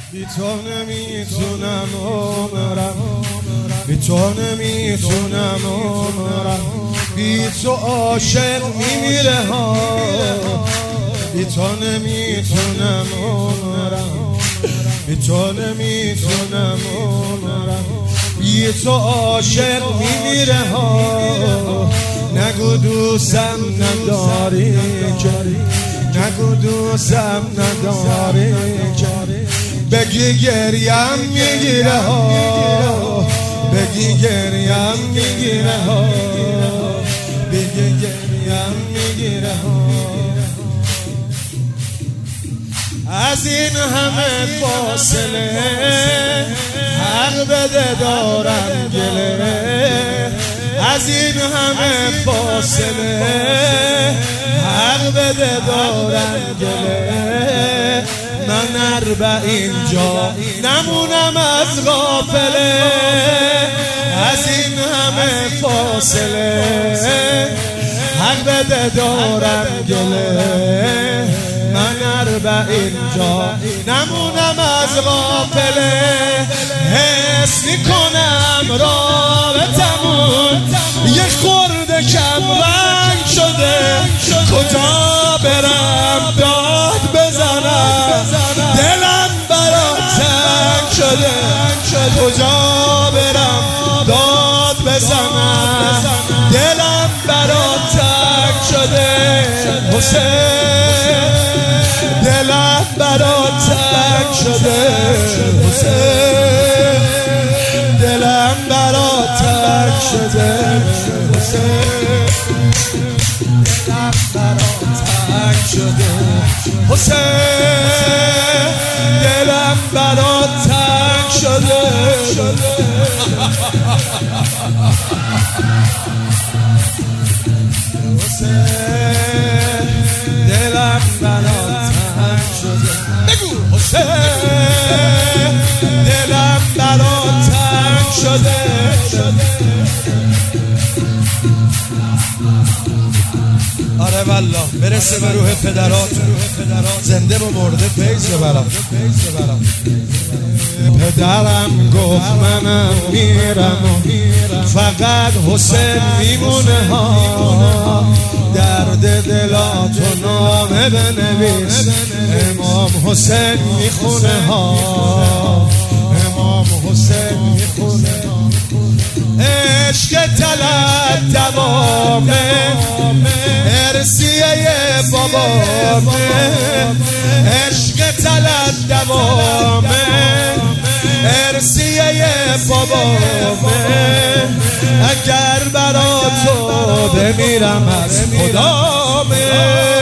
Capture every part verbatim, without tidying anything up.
بی تو نمیتونم عمرم، بی تو نمیتونم عمرم، بی تو عاشق میمیره ها، بی تو نمیتونم عمرم، بی تو نمیتونم عمرم، بی تو عاشق میمیره ها. نگو دوستم نداری که، نگو دوستم نداری که، بگی گریم میگیره ها، بگی گریم میگیره ها، بگی گریم میگیره ها. از این همه فاصله حق بده دارم گله، از این همه فاصله حق بده دارم گله. من اربعین جا نمونم از غافله، از این همه فاصله حق بده دارم گله. من اربعین جا نمونم از غافله، حس میکنم رابطمون یه خورده کم رنگ شده. کجا برم داد بزنم، دلم برات تنگ شده. کجا برم داد بزنم، دلم برات تنگ شده. حسین دلم برات تنگ شده، حسین دلم برات تنگ شده، حسین دلم برات تنگ شده، حسین دلم برات تنگ شده. حسین دلم برات تنگ شده، بگو حسین دلم برات تنگ شده. آره والله برسه به روح پدرات، زنده و مرده فیض ببرم. پدرم گفت منم میرم و فقط حسین میمونه ها. درد دلاتو نامه بنویس، امام حسین میخونه ها، امام حسین میخونه ها. عشق طلب دوامه، ارسیه بابامه. عشق طلب دوامه، ارسیه بابامه. اگر برا تو بمیرم از خدامه.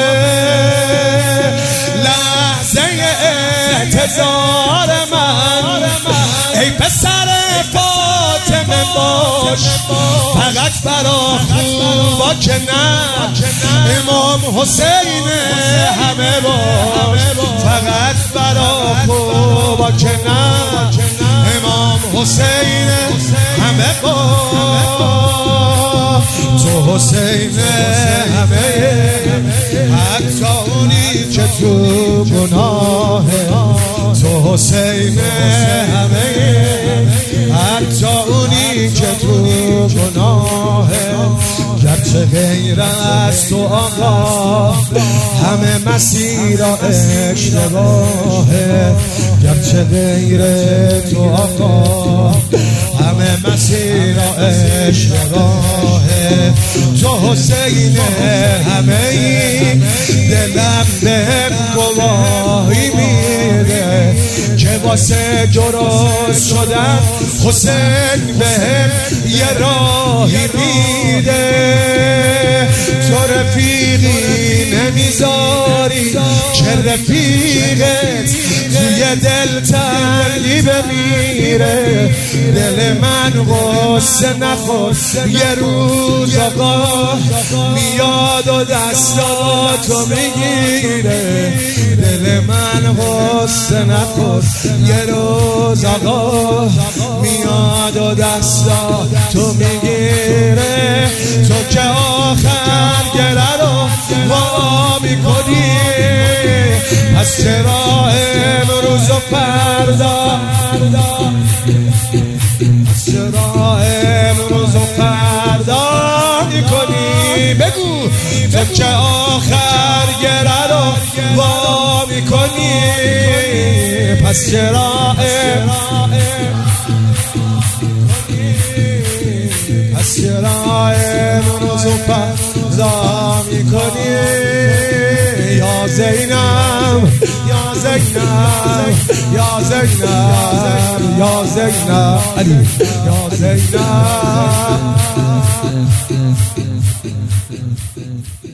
لحظه اعتذار من ای پسر فاطمه باش، فقط برا خوبا که نه. امام حسین همه باش، فقط برا خوبا که نه. امام حسین همه باش، تو حسین همه، حتی اونی که تو گناهه. تو حسین همه، حتی اونی که تو گناهه. گرچه غیر از تو آقا همه مسیر اشتباهه، گرچه غیر تو آقا همه مسیر اشتباهه. تو حسین همه ای، دلم بهم گواهی میده که واسه درست شدن حسین بهم یه راهی میده. تو رفیقی نمیذاری که رفیقت توی دل تنگی بمیره. دل من غصه نخور، یه روز آقا میاد و دستاتو میگیره. دل من غصه نخور، یه روز آقا میاد و دستاتو میگیره. تو که آخر گره رو وا میکنی، پس چرا امروز امروز و فردا چرا امروز و فردا میکنی؟ بگو تو که آخر گره رو وا میکنی. پس چرا پس چرا امروز و فردا میکنی؟ یا زینب یا زینب یا زینب یا زینب علی یا زینب.